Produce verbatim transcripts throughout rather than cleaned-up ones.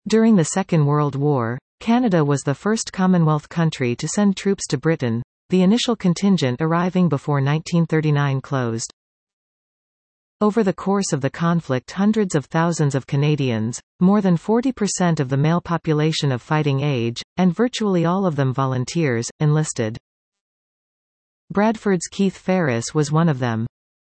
During the Second World War, Canada was the first Commonwealth country to send troops to Britain, the initial contingent arriving before nineteen thirty-nine closed. Over the course of the conflict, hundreds of thousands of Canadians, more than forty percent of the male population of fighting age, and virtually all of them volunteers, enlisted. Bradford's Keith Ferris was one of them.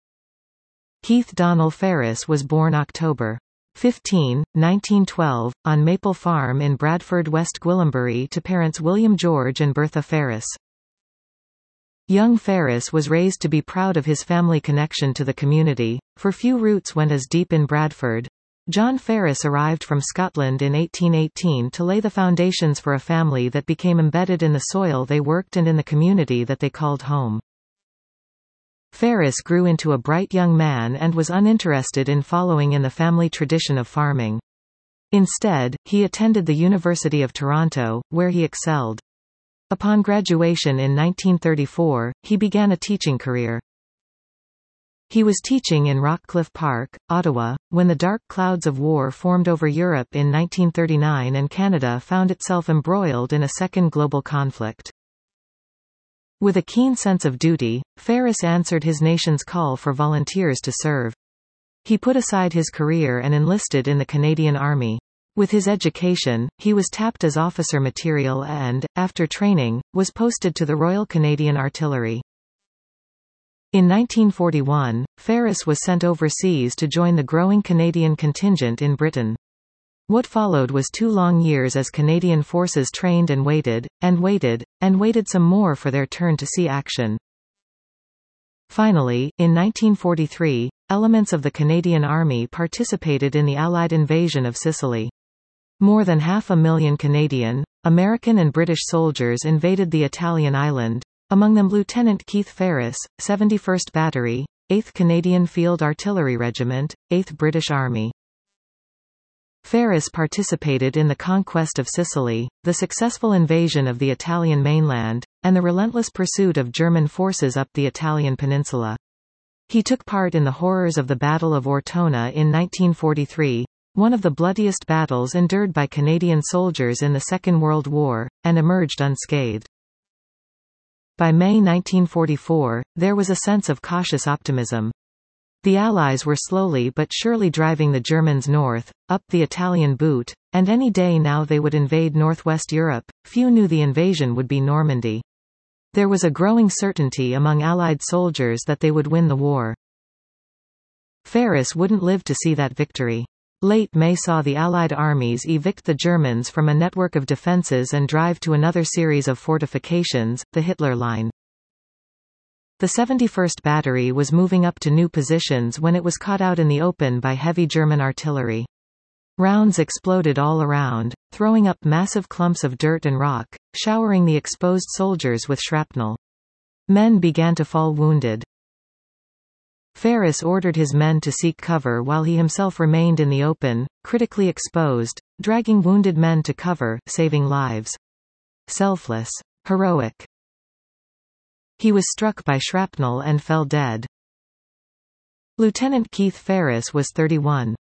Keith Donnell Ferris was born October fifteenth, nineteen twelve, on Maple Farm in Bradford, West Gwillimbury to parents William George and Bertha Ferris. Young Ferris was raised to be proud of his family connection to the community, for few roots went as deep in Bradford. John Ferris arrived from Scotland in eighteen eighteen to lay the foundations for a family that became embedded in the soil they worked and in the community that they called home. Ferris grew into a bright young man and was uninterested in following in the family tradition of farming. Instead, he attended the University of Toronto, where he excelled. Upon graduation in nineteen thirty-four, he began a teaching career. He was teaching in Rockcliffe Park, Ottawa, when the dark clouds of war formed over Europe in nineteen thirty-nine and Canada found itself embroiled in a second global conflict. With a keen sense of duty, Ferris answered his nation's call for volunteers to serve. He put aside his career and enlisted in the Canadian Army. With his education, he was tapped as officer material and, after training, was posted to the Royal Canadian Artillery. In nineteen forty-one, Ferris was sent overseas to join the growing Canadian contingent in Britain. What followed was two long years as Canadian forces trained and waited, and waited, and waited some more for their turn to see action. Finally, in nineteen forty-three, elements of the Canadian Army participated in the Allied invasion of Sicily. More than half a million Canadian, American and British soldiers invaded the Italian island, among them Lieutenant Keith Ferris, seventy-first Battery, eighth Canadian Field Artillery Regiment, eighth British Army. Ferris participated in the conquest of Sicily, the successful invasion of the Italian mainland, and the relentless pursuit of German forces up the Italian peninsula. He took part in the horrors of the Battle of Ortona in nineteen forty-three, one of the bloodiest battles endured by Canadian soldiers in the Second World War, and emerged unscathed. By May nineteen forty-four, there was a sense of cautious optimism. The Allies were slowly but surely driving the Germans north, up the Italian boot, and any day now they would invade northwest Europe. Few knew the invasion would be Normandy. There was a growing certainty among Allied soldiers that they would win the war. Ferris wouldn't live to see that victory. Late May saw the Allied armies evict the Germans from a network of defences and drive to another series of fortifications, the Hitler Line. The seventy-first Battery was moving up to new positions when it was caught out in the open by heavy German artillery. Rounds exploded all around, throwing up massive clumps of dirt and rock, showering the exposed soldiers with shrapnel. Men began to fall wounded. Ferris ordered his men to seek cover while he himself remained in the open, critically exposed, dragging wounded men to cover, saving lives. Selfless. Heroic. He was struck by shrapnel and fell dead. Lieutenant Keith Ferris was thirty-one.